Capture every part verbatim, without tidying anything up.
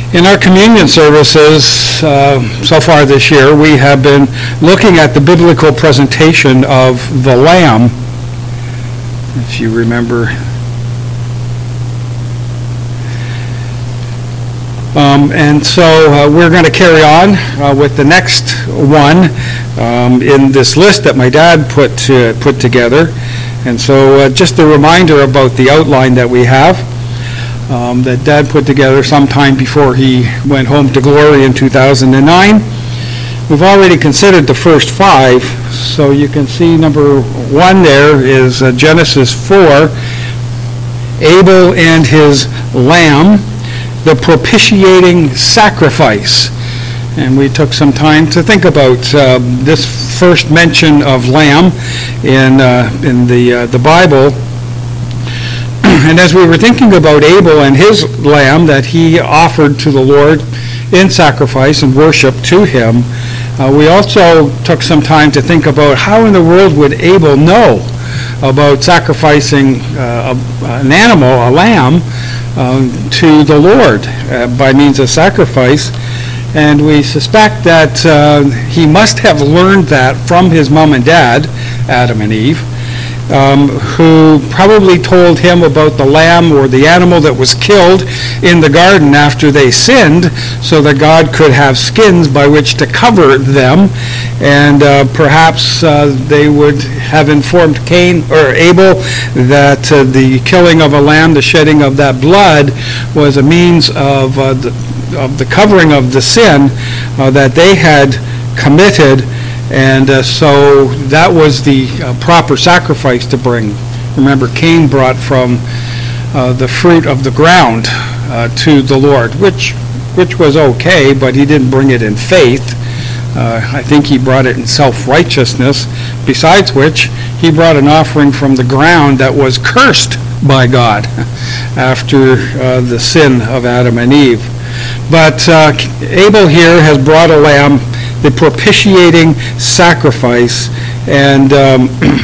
In our communion services uh, so far this year, we have been looking at the biblical presentation of the Lamb, if you remember. Um, and so uh, we're going to carry on uh, with the next one um, in this list that my dad put to, put together. And so uh, just a reminder about the outline that we have. Um, that Dad put together sometime before he went home to glory in two thousand nine. We've already considered the first five, so you can see number one there is uh, Genesis four, Abel and his lamb, the propitiating sacrifice. And we took some time to think about uh, this first mention of lamb in uh, in the uh, the Bible. And as we were thinking about Abel and his lamb that he offered to the Lord in sacrifice and worship to him, uh, we also took some time to think about how in the world would Abel know about sacrificing uh, a, an animal, a lamb, uh, to the Lord uh, by means of sacrifice. And we suspect that uh, he must have learned that from his mom and dad, Adam and Eve, Um, who probably told him about the lamb or the animal that was killed in the garden after they sinned, so that God could have skins by which to cover them, and uh, perhaps uh, they would have informed Cain or Abel that uh, the killing of a lamb, the shedding of that blood, was a means of uh, the, of the covering of the sin uh, that they had committed. And uh, so that was the uh, proper sacrifice to bring. Remember, Cain brought from uh, the fruit of the ground uh, to the Lord, which which was okay, but he didn't bring it in faith. Uh, I think he brought it in self-righteousness, besides which he brought an offering from the ground that was cursed by God after uh, the sin of Adam and Eve. But uh, Abel here has brought a lamb, the propitiating sacrifice, and um,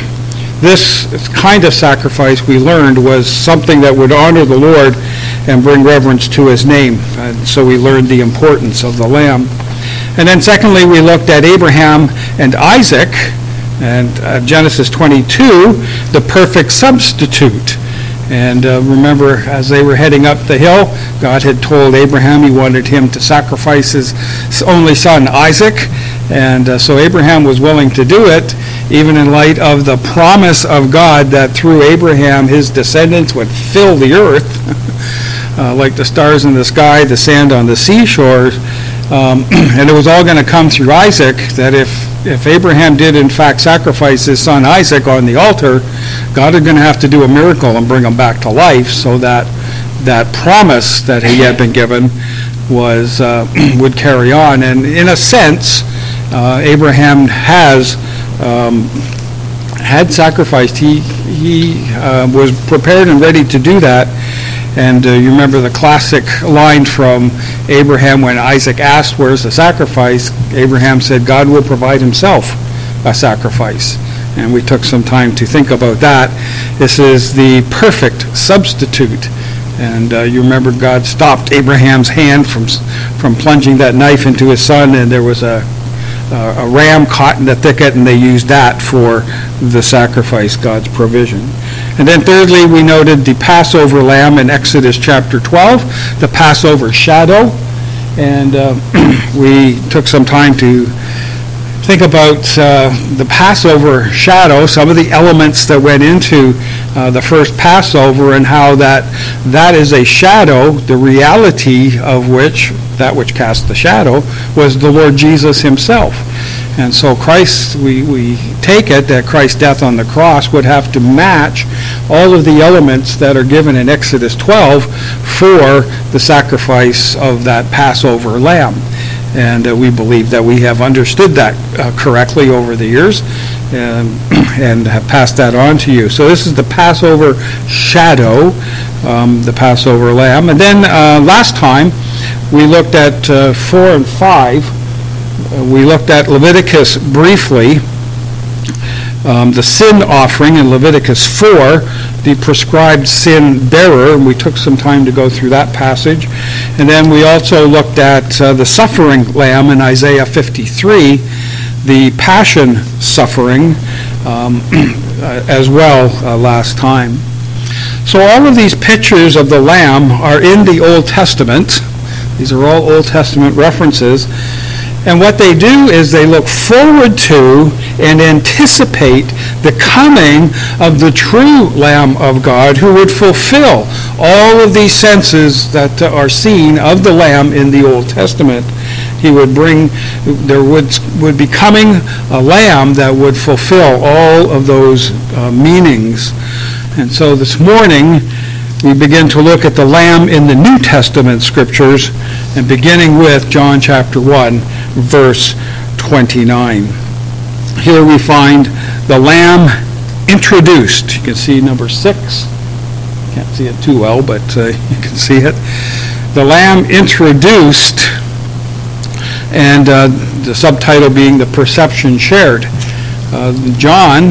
this kind of sacrifice, we learned, was something that would honor the Lord and bring reverence to his name. And so we learned the importance of the lamb. And then secondly, we looked at Abraham and Isaac, and uh, Genesis twenty-two, the perfect substitute. And uh, remember, as they were heading up the hill, God had told Abraham he wanted him to sacrifice his only son, Isaac. And uh, so Abraham was willing to do it, even in light of the promise of God that through Abraham his descendants would fill the earth, uh, like the stars in the sky, the sand on the seashores. Um, and it was all going to come through Isaac, that if if Abraham did in fact sacrifice his son Isaac on the altar, God is going to have to do a miracle and bring him back to life, so that that promise that he had been given was uh, would carry on. And in a sense, uh, Abraham has um, had sacrificed. He he uh, was prepared and ready to do that. And uh, you remember the classic line from Abraham when Isaac asked, "Where's the sacrifice?" Abraham said, "God will provide himself a sacrifice." And we took some time to think about that. This is the perfect substitute. And uh, you remember God stopped Abraham's hand from from plunging that knife into his son, and there was a Uh, a ram caught in the thicket, and they used that for the sacrifice, God's provision. And then thirdly, we noted the Passover lamb in Exodus chapter twelve, the Passover shadow. And uh, we took some time to think about uh, the Passover shadow, some of the elements that went into uh, the first Passover, and how that that is a shadow, the reality of which, that which cast the shadow, was the Lord Jesus himself. And so Christ, we, we take it that Christ's death on the cross would have to match all of the elements that are given in Exodus twelve for the sacrifice of that Passover lamb. And uh, we believe that we have understood that uh, correctly over the years, and, and have passed that on to you. So this is the Passover shadow, um, the Passover lamb. And then uh, last time we looked at uh, four and five. Uh, we looked at Leviticus briefly. um, the sin offering in Leviticus four, the prescribed sin bearer, and we took some time to go through that passage. And then we also looked at uh, the suffering lamb in Isaiah fifty-three, the passion suffering um, as well uh, last time. So all of these pictures of the lamb are in the Old Testament. These are all Old Testament references. And what they do is they look forward to and anticipate the coming of the true Lamb of God who would fulfill all of these senses that are seen of the Lamb in the Old Testament. He would bring, there would, would be coming a Lamb that would fulfill all of those uh, meanings. And so this morning, we begin to look at the Lamb in the New Testament scriptures, and beginning with John chapter one, verse twenty-nine. Here we find the Lamb introduced. You can see number six. Can't see it too well, but uh, you can see it. The Lamb introduced, and uh, the subtitle being the perception shared. Uh, John,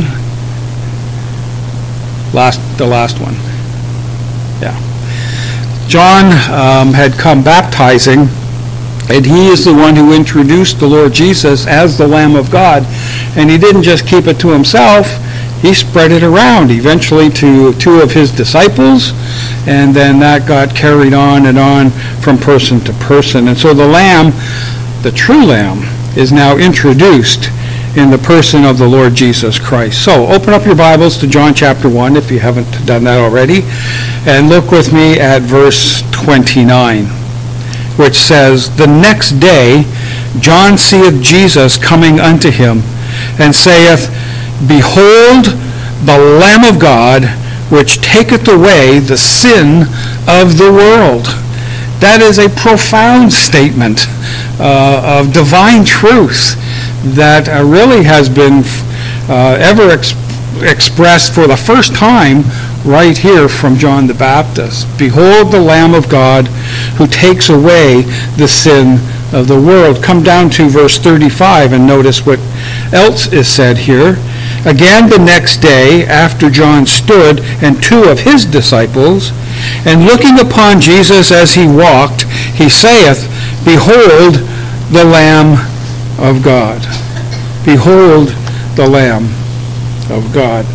last the last one. Yeah. John um, had come baptizing, and he is the one who introduced the Lord Jesus as the Lamb of God. And he didn't just keep it to himself, he spread it around, eventually to two of his disciples, and then that got carried on and on from person to person. And so the Lamb, the true Lamb, is now introduced in the person of the Lord Jesus Christ. So open up your Bibles to John chapter one if you haven't done that already, and look with me at verse twenty-nine, which says, "The next day John seeth Jesus coming unto him, and saith, Behold the Lamb of God, which taketh away the sin of the world." That is a profound statement uh, of divine truth that uh, really has been uh, ever ex- expressed for the first time right here from John the Baptist. Behold the Lamb of God who takes away the sin of the world. Come down to verse thirty-five and notice what else is said here. "Again the next day, after John stood and two of his disciples, and looking upon Jesus as he walked, he saith, Behold the Lamb of God." Behold the Lamb of God.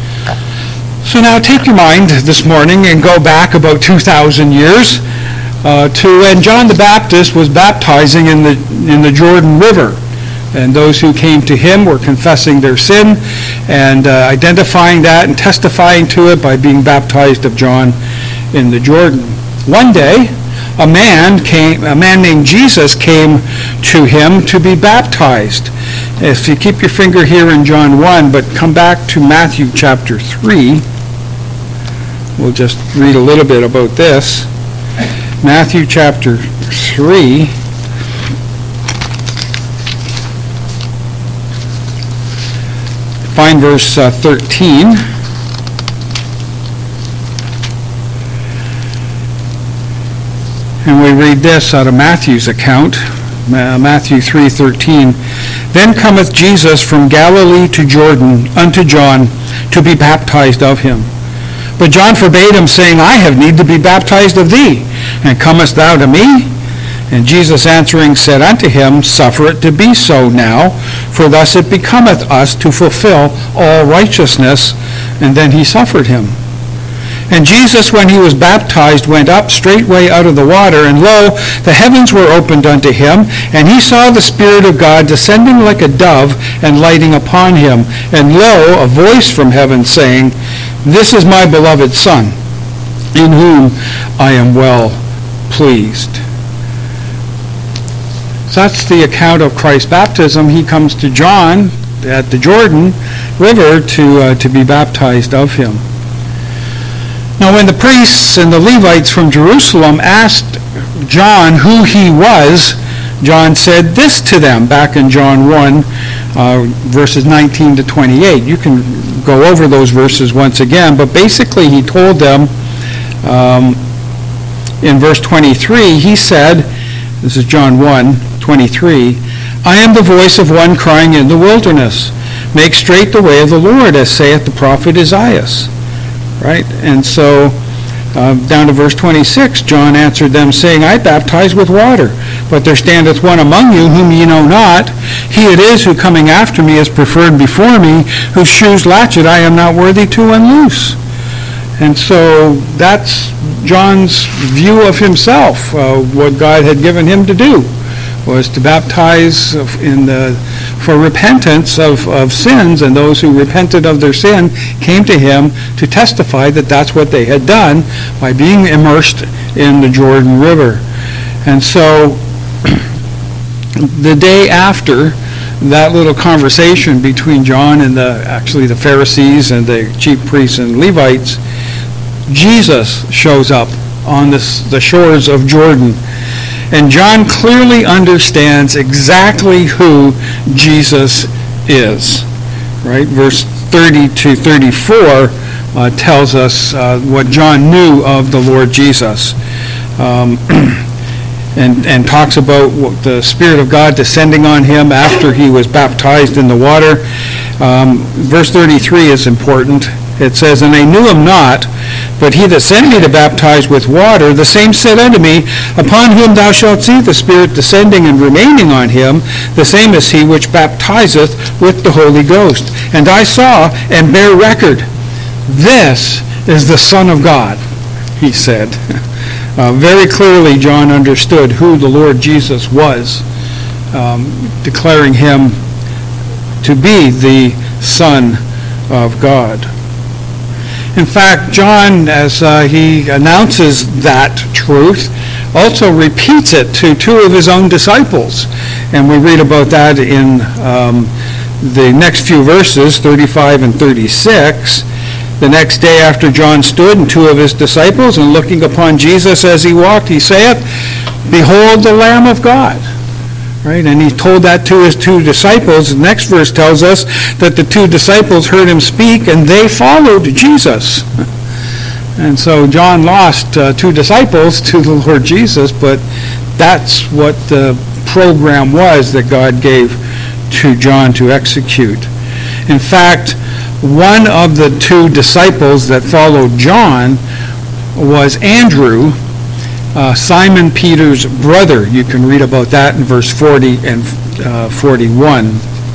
So now take your mind this morning and go back about two thousand years uh, to when John the Baptist was baptizing in the in the Jordan River. And those who came to him were confessing their sin and uh, identifying that and testifying to it by being baptized of John in the Jordan. One day, a man came, a man named Jesus came to him to be baptized. If you keep your finger here in John one, but come back to Matthew chapter three, we'll just read a little bit about this. Matthew chapter three. Find verse uh, thirteen. And we read this out of Matthew's account, Matthew three thirteen. "Then cometh Jesus from Galilee to Jordan unto John to be baptized of him. But John forbade him, saying, I have need to be baptized of thee, and comest thou to me? And Jesus answering said unto him, Suffer it to be so now, for thus it becometh us to fulfill all righteousness. And then he suffered him. And Jesus, when he was baptized, went up straightway out of the water, and lo, the heavens were opened unto him, and he saw the Spirit of God descending like a dove and lighting upon him. And lo, a voice from heaven saying, This is my beloved Son, in whom I am well pleased. So that's the account of Christ's baptism. He comes to John at the Jordan River to uh, to be baptized of him. Now when the priests and the Levites from Jerusalem asked John who he was, John said this to them back in John one, uh, verses nineteen to twenty-eight. You can go over those verses once again, but basically he told them um, in verse twenty-three, he said, this is John one, twenty-three, I am the voice of one crying in the wilderness, make straight the way of the Lord, as saith the prophet Isaiah. Right? And so, uh, down to verse twenty-six, John answered them, saying, I baptize with water, but there standeth one among you whom ye know not. He it is who coming after me is preferred before me, whose shoes latchet I am not worthy to unloose. And so that's John's view of himself. Uh, what God had given him to do was to baptize in the, for repentance of, of sins, and those who repented of their sin came to him to testify that that's what they had done by being immersed in the Jordan River. And so the day after that little conversation between John and the actually the Pharisees and the chief priests and Levites, Jesus shows up on this, the shores of Jordan. And John clearly understands exactly who Jesus is. Right? Verse thirty to thirty-four uh, tells us uh, what John knew of the Lord Jesus. Um, and, and talks about the Spirit of God descending on him after he was baptized in the water. Um, verse thirty-three is important. It says, And I knew him not, but he that sent me to baptize with water, the same said unto me, Upon whom thou shalt see the Spirit descending and remaining on him, the same is he which baptizeth with the Holy Ghost. And I saw and bear record, This is the Son of God, he said. Uh, very clearly, John understood who the Lord Jesus was, um, declaring him to be the Son of God. In fact, John, as uh, he announces that truth, also repeats it to two of his own disciples. And we read about that in um, the next few verses, thirty-five and thirty-six. The next day after John stood, and two of his disciples, and looking upon Jesus as he walked, he saith, Behold the Lamb of God. Right? And he told that to his two disciples. The next verse tells us that the two disciples heard him speak, and they followed Jesus. And so John lost uh, two disciples to the Lord Jesus, but that's what the program was that God gave to John to execute. In fact, one of the two disciples that followed John was Andrew, Uh, Simon Peter's brother. You can read about that in verse forty and uh, forty-one.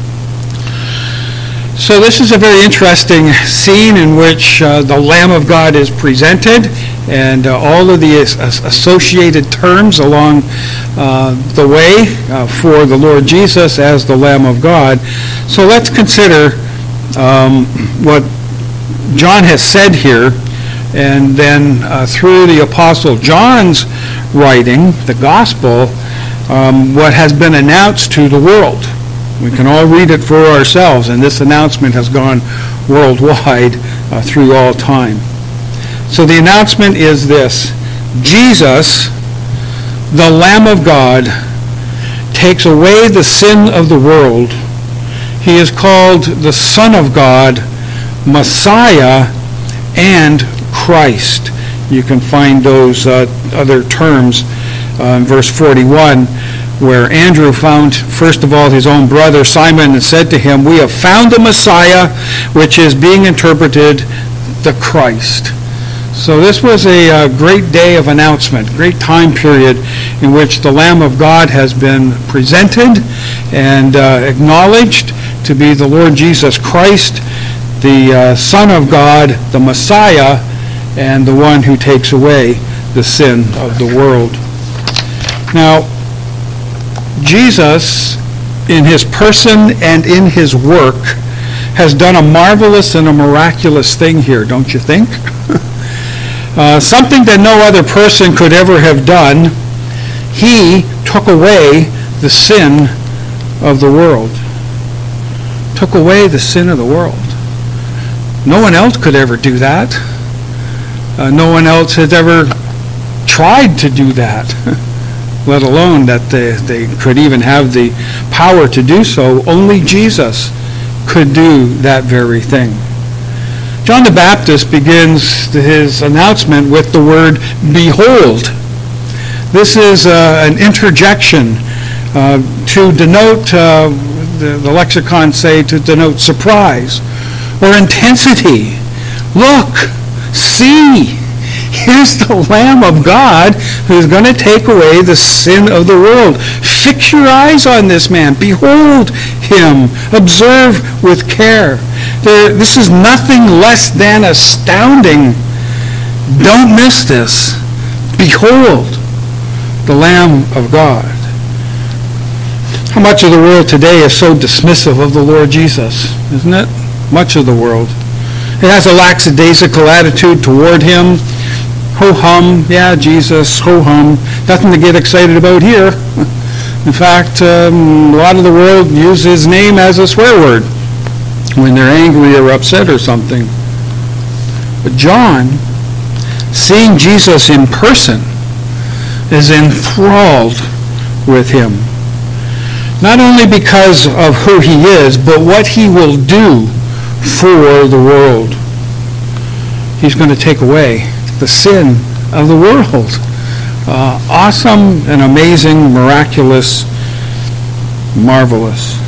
So this is a very interesting scene in which uh, the Lamb of God is presented, and uh, all of the as- associated terms along uh, the way uh, for the Lord Jesus as the Lamb of God. So let's consider um, what John has said here. And then uh, through the Apostle John's writing, the Gospel, um, what has been announced to the world. We can all read it for ourselves, and this announcement has gone worldwide uh, through all time. So the announcement is this: Jesus, the Lamb of God, takes away the sin of the world. He is called the Son of God, Messiah, and Christ. You can find those uh, other terms uh, in verse forty-one, where Andrew found, first of all, his own brother Simon, and said to him, We have found the Messiah, which is being interpreted the Christ. So this was a uh, great day of announcement, great time period in which the Lamb of God has been presented and uh, acknowledged to be the Lord Jesus Christ, the uh, Son of God, the Messiah, and the one who takes away the sin of the world. Now, Jesus, in his person and in his work, has done a marvelous and a miraculous thing here, don't you think? uh, something that no other person could ever have done. He took away the sin of the world. Took away the sin of the world. No one else could ever do that. Uh, no one else has ever tried to do that, let alone that they, they could even have the power to do so. Only Jesus could do that very thing. John the Baptist begins his announcement with the word, Behold. This is uh, an interjection uh, to denote uh, the, the lexicon say to denote surprise or intensity. Look, see, here's the Lamb of God who's going to take away the sin of the world. Fix your eyes on this man. Behold him. Observe with care. There, this is nothing less than astounding. Don't miss this. Behold the Lamb of God. How much of the world today is so dismissive of the Lord Jesus, isn't it? Much of the world. It has a lackadaisical attitude toward him. Ho-hum, yeah, Jesus, ho-hum. Nothing to get excited about here. In fact, um, a lot of the world uses his name as a swear word when they're angry or upset or something. But John, seeing Jesus in person, is enthralled with him. Not only because of who he is, but what he will do for the world. He's going to take away the sin of the world. Uh, awesome and amazing, miraculous, marvelous.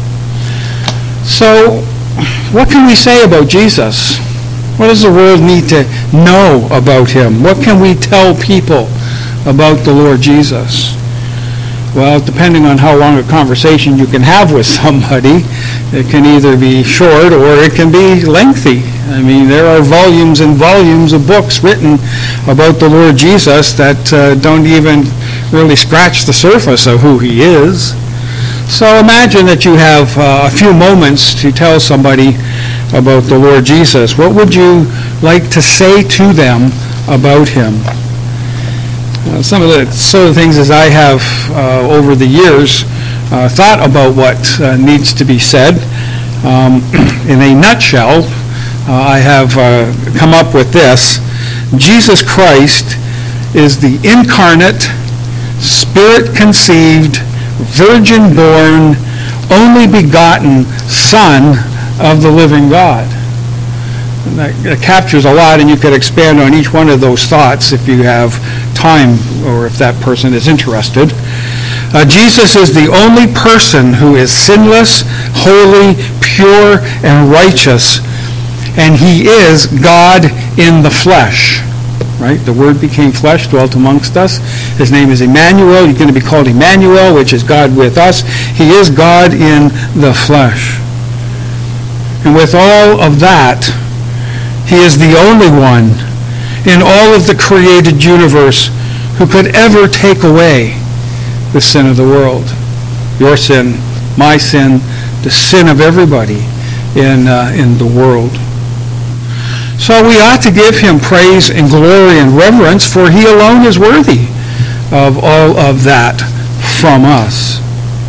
So, what can we say about Jesus? What does the world need to know about him? What can we tell people about the Lord Jesus? Well, depending on how long a conversation you can have with somebody, it can either be short or it can be lengthy. I mean, there are volumes and volumes of books written about the Lord Jesus that uh, don't even really scratch the surface of who he is. So imagine that you have uh, a few moments to tell somebody about the Lord Jesus. What would you like to say to them about him? Uh, some of the sort of things as I have uh, over the years uh, thought about what uh, needs to be said. Um, in a nutshell, uh, I have uh, come up with this. Jesus Christ is the incarnate, spirit-conceived, virgin-born, only begotten Son of the living God. And that, that captures a lot, and you could expand on each one of those thoughts if you have time or if that person is interested. Uh, Jesus is the only person who is sinless, holy, pure, and righteous, and he is God in the flesh. Right? The Word became flesh, dwelt amongst us. His name is Emmanuel. He's going to be called Emmanuel, which is God with us. He is God in the flesh. And with all of that, he is the only one in all of the created universe who could ever take away the sin of the world. Your sin, my sin, the sin of everybody in, uh, in the world. So we ought to give him praise and glory and reverence, for he alone is worthy of all of that from us.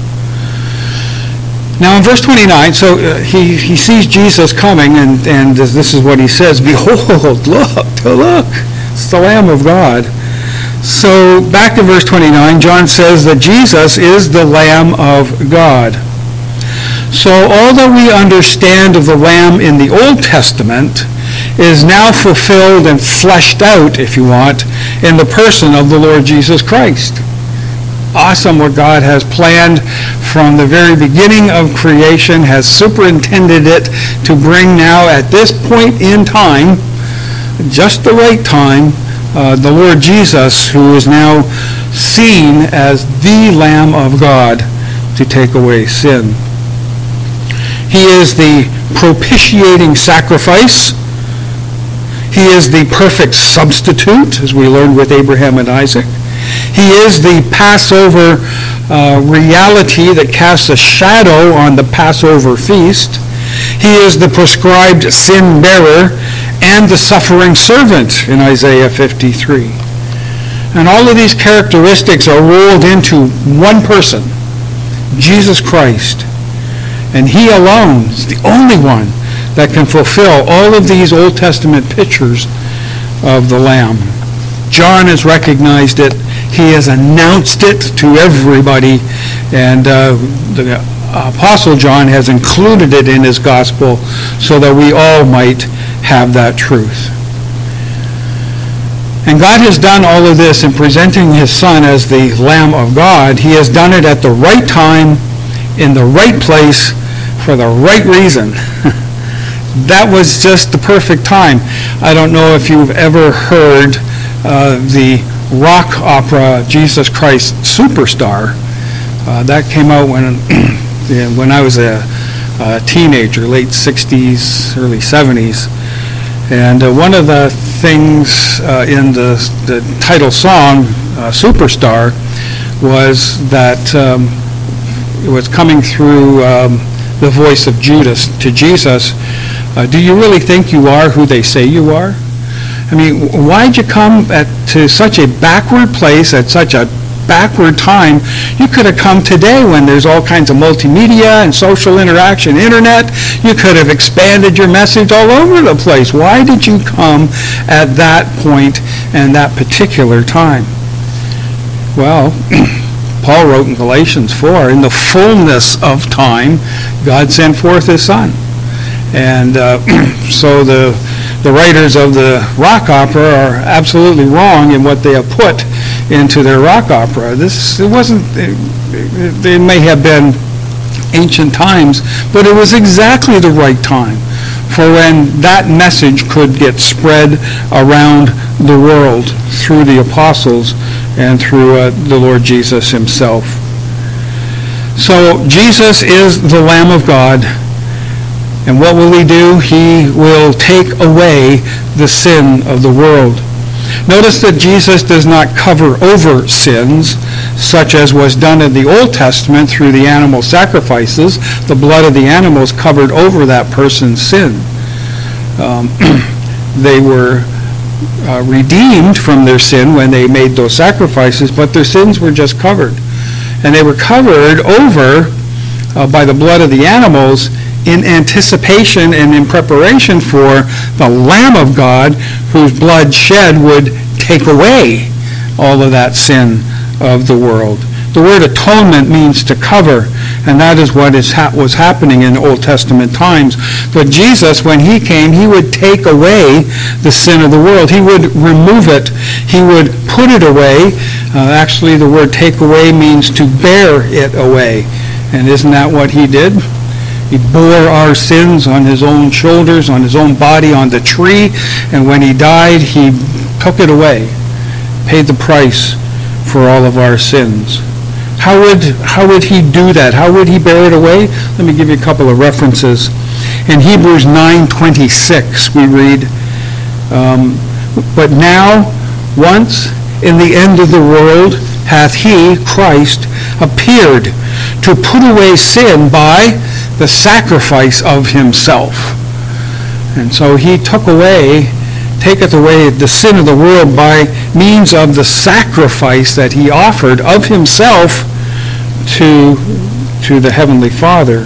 Now in verse twenty-nine, so uh, he, he sees Jesus coming, and, and this is what he says, "Behold, look, look, it's the Lamb of God." So back to verse twenty-nine, John says that Jesus is the Lamb of God. So all that we understand of the Lamb in the Old Testament is now fulfilled and fleshed out, if you want, in the person of the Lord Jesus Christ. Awesome what God has planned from the very beginning of creation, has superintended it to bring now at this point in time, just the right time, uh, the Lord Jesus, who is now seen as the Lamb of God to take away sin. He is the propitiating sacrifice. He is the perfect substitute, as we learned with Abraham and Isaac. He is the Passover uh, reality that casts a shadow on the Passover feast. He is the prescribed sin bearer and the suffering servant in Isaiah fifty-three. And all of these characteristics are rolled into one person, Jesus Christ. And he alone is the only one that can fulfill all of these Old Testament pictures of the Lamb. John has recognized it. He has announced it to everybody. And uh, the Apostle John has included it in his gospel so that we all might have that truth. And God has done all of this in presenting his Son as the Lamb of God. He has done it at the right time, in the right place for the right reason. That was just the perfect time. I don't know if you've ever heard uh, the rock opera Jesus Christ Superstar. Uh, that came out when when I was a, a teenager, late sixties, early seventies. And uh, one of the things uh, in the, the title song, uh, Superstar, was that um, it was coming through um, the voice of Judas to Jesus. Uh, do you really think you are who they say you are? I mean, why'd you come at, to such a backward place at such a backward time? You could have come today when there's all kinds of multimedia and social interaction, internet. You could have expanded your message all over the place. Why did you come at that point and that particular time? Well, Paul wrote in Galatians four, in the fullness of time, God sent forth his Son. And uh, so the the writers of the rock opera are absolutely wrong in what they have put into their rock opera. This it wasn't. It, it may have been ancient times, but it was exactly the right time for when that message could get spread around the world through the apostles and through uh, the Lord Jesus himself. So Jesus is the Lamb of God. And what will he do? He will take away the sin of the world. Notice that Jesus does not cover over sins, such as was done in the Old Testament through the animal sacrifices. The blood of the animals covered over that person's sin. Um, they were uh, redeemed from their sin when they made those sacrifices, but their sins were just covered. And they were covered over uh, by the blood of the animals in anticipation and in preparation for the Lamb of God, whose blood shed would take away all of that sin of the world. The word atonement means to cover, and that is what is ha- was happening in Old Testament times. But Jesus, when he came, he would take away the sin of the world. He would remove it. He would put it away. Uh, actually, the word take away means to bear it away. And isn't that what he did? He bore our sins on his own shoulders, on his own body, on the tree, and when he died, he took it away, paid the price for all of our sins. How would, how would he do that? How would he bear it away? Let me give you a couple of references. In Hebrews nine twenty-six, we read, um, but now, once in the end of the world, hath he, Christ, appeared to put away sin by the sacrifice of himself. And so he took away, taketh away the sin of the world by means of the sacrifice that he offered of himself to, to the Heavenly Father.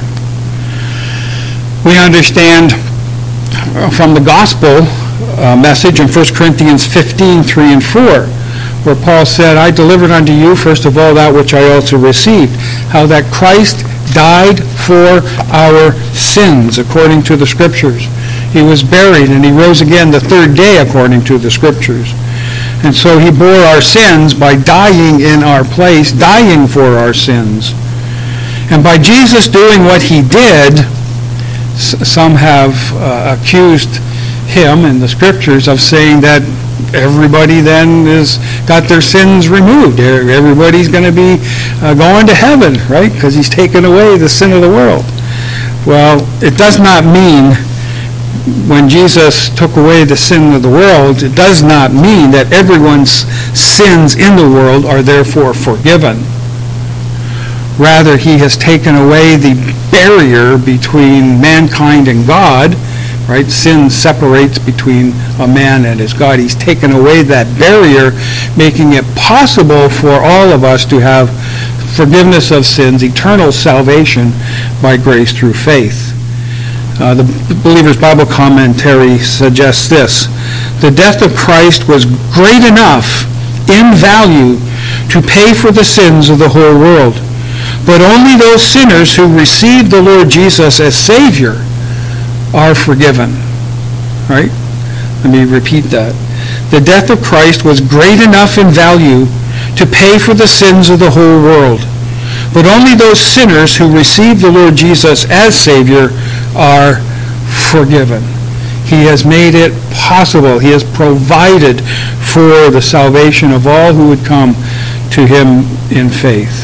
We understand from the gospel uh, message in First Corinthians fifteen, three and four, where Paul said, I delivered unto you first of all that which I also received, how that Christ died for our sins according to the Scriptures. He was buried and he rose again the third day according to the Scriptures. And so he bore our sins by dying in our place, dying for our sins. And by Jesus doing what he did, some have uh, accused him in the Scriptures of saying that everybody then is got their sins removed. Everybody's going to be uh, going to heaven, right? Because he's taken away the sin of the world. Well, it does not mean when Jesus took away the sin of the world, it does not mean that everyone's sins in the world are therefore forgiven. Rather, he has taken away the barrier between mankind and God. Right? Sin separates between a man and his God. He's taken away that barrier, making it possible for all of us to have forgiveness of sins, eternal salvation by grace through faith. Uh, the Believer's Bible Commentary suggests this: the death of Christ was great enough in value to pay for the sins of the whole world. But only those sinners who received the Lord Jesus as Savior are forgiven. Right? Let me repeat that. The death of Christ was great enough in value to pay for the sins of the whole world. But only those sinners who receive the Lord Jesus as Savior are forgiven. He has made it possible. He has provided for the salvation of all who would come to him in faith.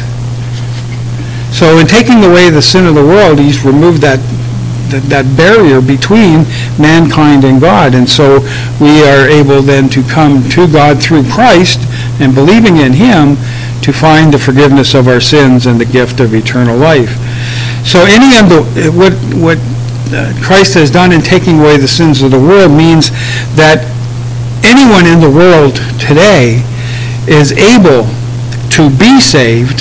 So in taking away the sin of the world, he's removed that, that, that barrier between mankind and God. And so we are able then to come to God through Christ and believing in him to find the forgiveness of our sins and the gift of eternal life. So any of the, what, what uh, Christ has done in taking away the sins of the world means that anyone in the world today is able to be saved,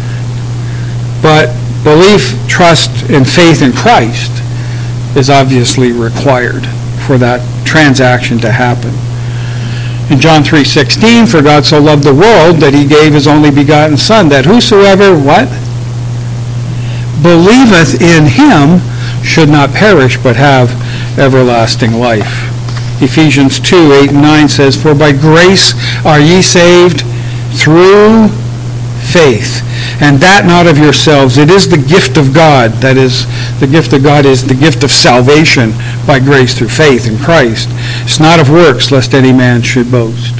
but belief, trust, and faith in Christ is obviously required for that transaction to happen. In John three sixteen, for God so loved the world that he gave his only begotten Son, that whosoever, what? Believeth in him should not perish, but have everlasting life. Ephesians two, eight and nine says, for by grace are ye saved through faith, and that not of yourselves. It is the gift of God. That is, the gift of God is the gift of salvation by grace through faith in Christ. It's not of works, lest any man should boast.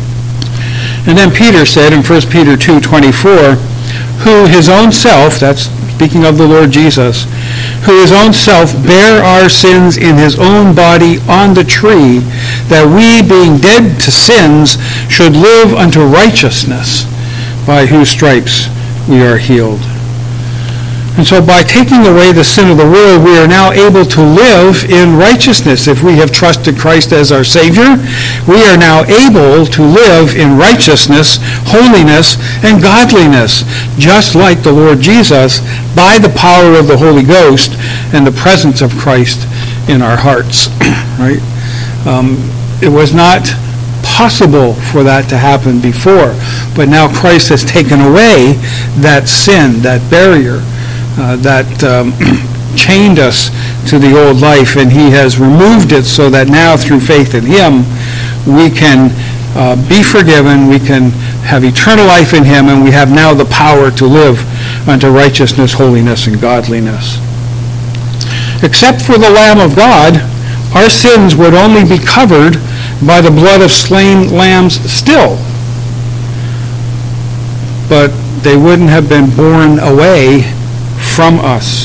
And then Peter said in First Peter two twenty-four, who his own self, that's speaking of the Lord Jesus, who his own self bare our sins in his own body on the tree, that we, being dead to sins, should live unto righteousness, by whose stripes we are healed. And so by taking away the sin of the world, we are now able to live in righteousness. If we have trusted Christ as our Savior, we are now able to live in righteousness, holiness, and godliness, just like the Lord Jesus, by the power of the Holy Ghost and the presence of Christ in our hearts. Right? Um, it was not possible for that to happen before, but now Christ has taken away that sin, that barrier, uh, that um, chained us to the old life, and he has removed it so that now through faith in him we can uh, be forgiven, we can have eternal life in him, and we have now the power to live unto righteousness, holiness, and godliness. Except for the Lamb of God, our sins would only be covered by the blood of slain lambs still. But they wouldn't have been borne away from us.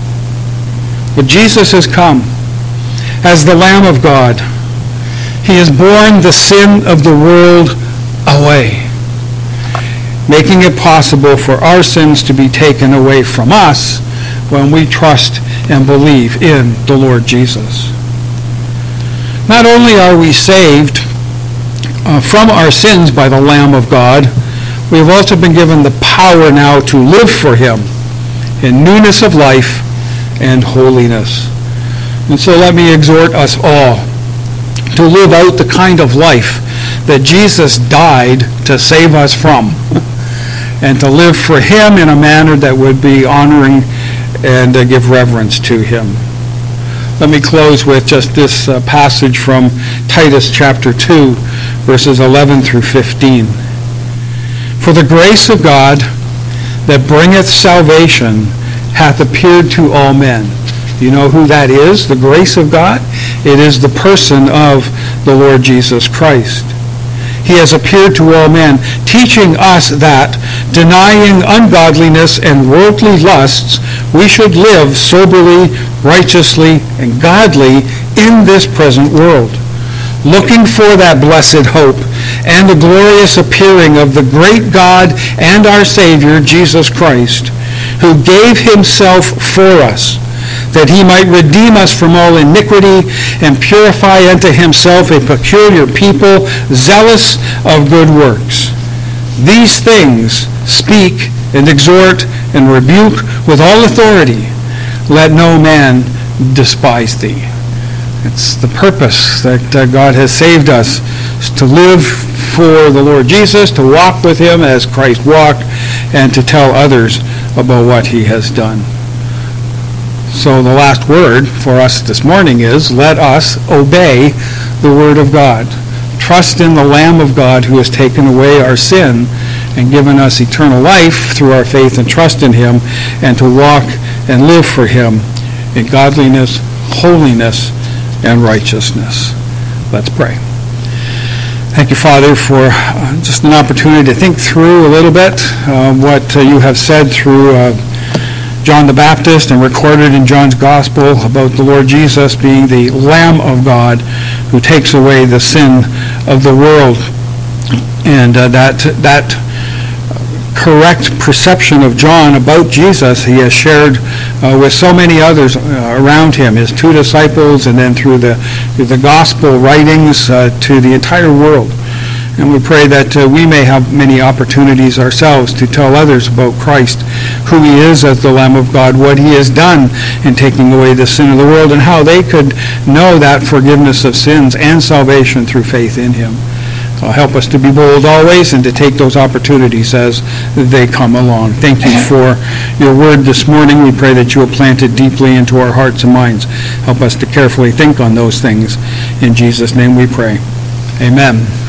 But Jesus has come as the Lamb of God. He has borne the sin of the world away, making it possible for our sins to be taken away from us when we trust and believe in the Lord Jesus. Not only are we saved uh, from our sins by the Lamb of God, we have also been given the power now to live for him in newness of life and holiness. And so let me exhort us all to live out the kind of life that Jesus died to save us from, and to live for him in a manner that would be honoring and uh, give reverence to him. Let me close with just this uh, passage from Titus chapter two, verses eleven through fifteen. For the grace of God that bringeth salvation hath appeared to all men. You know who that is, the grace of God? It is the person of the Lord Jesus Christ. He has appeared to all men, teaching us that, denying ungodliness and worldly lusts, we should live soberly, righteously, and godly in this present world, looking for that blessed hope and the glorious appearing of the great God and our Savior, Jesus Christ, who gave himself for us, that he might redeem us from all iniquity and purify unto himself a peculiar people, zealous of good works. These things speak and exhort and rebuke with all authority. Let no man despise thee. It's the purpose that uh, God has saved us, to live for the Lord Jesus, to walk with him as Christ walked, and to tell others about what he has done. So the last word for us this morning is, let us obey the word of God. Trust in the Lamb of God who has taken away our sin, and given us eternal life through our faith and trust in him, and to walk and live for him in godliness, holiness, and righteousness. Let's pray. Thank you, Father, for uh, just an opportunity to think through a little bit uh, what uh, you have said through uh, John the Baptist and recorded in John's Gospel about the Lord Jesus being the Lamb of God who takes away the sin of the world. And uh, that that correct perception of John about Jesus he has shared uh, with so many others uh, around him, his two disciples, and then through the through the gospel writings uh, to the entire world. And we pray that uh, we may have many opportunities ourselves to tell others about Christ, who he is as the Lamb of God, what he has done in taking away the sin of the world, and how they could know that forgiveness of sins and salvation through faith in him. Uh, help us to be bold always and to take those opportunities as they come along. Thank you for your word this morning. We pray that you will plant it deeply into our hearts and minds. Help us to carefully think on those things. In Jesus' name we pray. Amen.